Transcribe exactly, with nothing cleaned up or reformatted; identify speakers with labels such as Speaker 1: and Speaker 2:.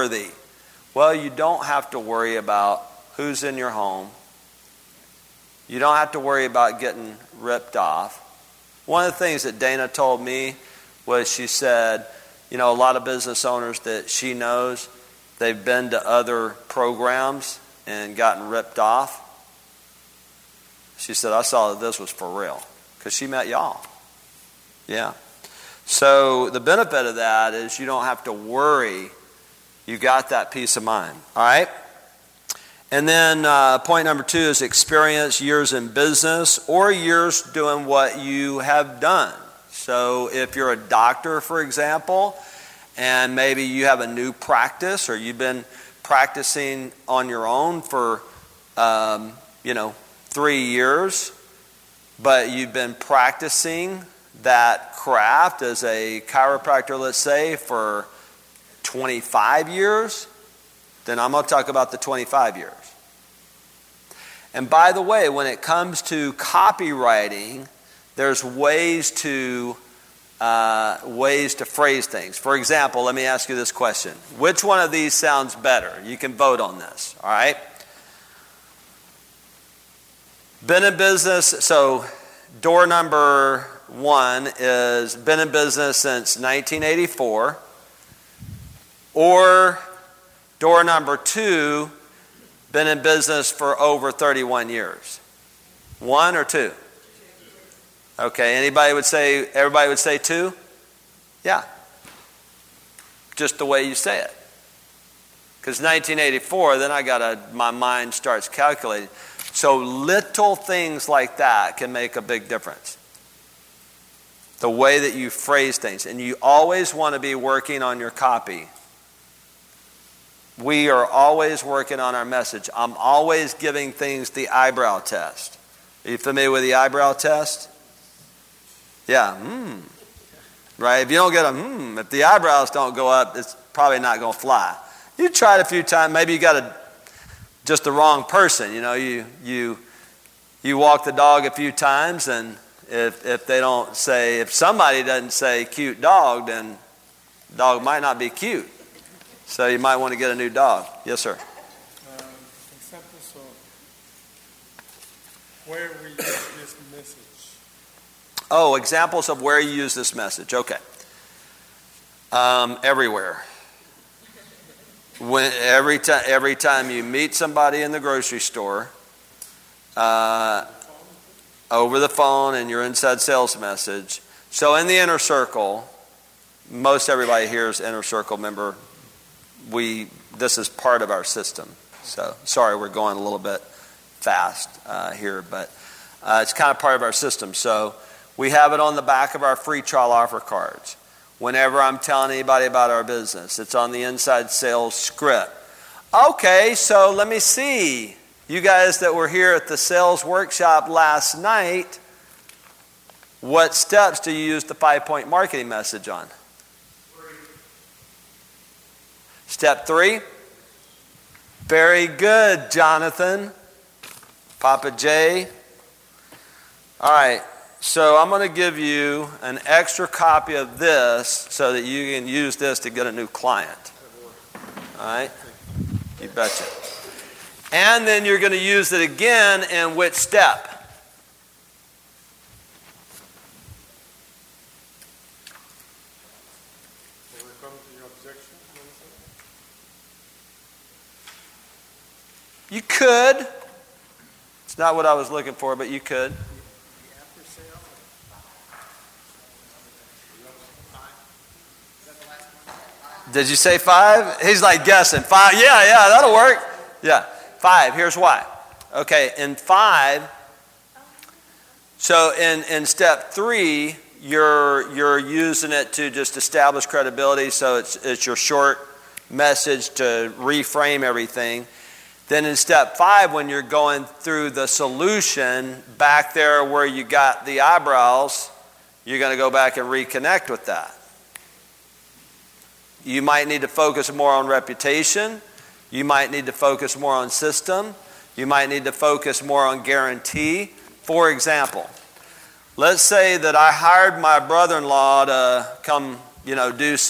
Speaker 1: trustworthy? Well, you don't have to worry about who's in your home. You don't have to worry about getting ripped off. One of the things that Dana told me was she said, you know, a lot of business owners that she knows, they've been to other programs and gotten ripped off. She said, I saw that this was for real because she met y'all. Yeah. So the benefit of that is you don't have to worry. You got that peace of mind. All right? And then uh, point number two is experience, years in business or years doing what you have done. So if you're a doctor, for example, and maybe you have a new practice or you've been practicing on your own for, um, you know, three years, but you've been practicing that craft as a chiropractor, let's say, for twenty-five years, then I'm going to talk about the twenty-five years. And by the way, when it comes to copywriting, there's ways to uh, ways to phrase things. For example, let me ask you this question. Which one of these sounds better? You can vote on this, all right? Been in business, so door number one is been in business since nineteen eighty-four. Or door number two, been in business for over thirty-one years. One or two? Okay, anybody would say, everybody would say two? Yeah. Just the way you say it. Because nineteen eighty-four, then I gotta, my mind starts calculating. So little things like that can make a big difference. The way that you phrase things. And you always want to be working on your copy. We are always working on our message. I'm always giving things the eyebrow test. Are you familiar with the eyebrow test? Yeah, hmm. Right? If you don't get a hmm, if the eyebrows don't go up, it's probably not going to fly. You try it a few times. Maybe you got a, just the wrong person. You know, you you you walk the dog a few times, and if if they don't say, if somebody doesn't say cute dog, then the dog might not be cute. So you might want to get a new dog. Yes, sir.
Speaker 2: Um, examples of where we use this message.
Speaker 1: Oh, examples of where you use this message. Okay. Um, everywhere. When every time every time you meet somebody in the grocery store, uh, over the phone, and your inside sales message. So in the inner circle, most everybody here is inner circle member. We this is part of our system. So sorry, we're going a little bit fast uh, here, but uh, it's kind of part of our system. So we have it on the back of our free trial offer cards. Whenever I'm telling anybody about our business, it's on the inside sales script. Okay, so let me see. You guys that were here at the sales workshop last night, what steps do you use the five-point marketing message on? Step three. Very good, Jonathan. Papa J. All right, so I'm going to give you an extra copy of this so that you can use this to get a new client. All right? You betcha. And then you're going to use it again in which step? You could. It's not what I was looking for, but you could. Did you say five? He's like guessing. Five? Yeah, yeah, that'll work. Yeah, five. Here's why. Okay, in five, so in, in step three, you're you're using it to just establish credibility, so it's it's your short message to reframe everything. Then in step five, when you're going through the solution, back there where you got the eyebrows, you're going to go back and reconnect with that. You might need to focus more on reputation. You might need to focus more on system. You might need to focus more on guarantee. For example, let's say that I hired my brother-in-law to come, you know, do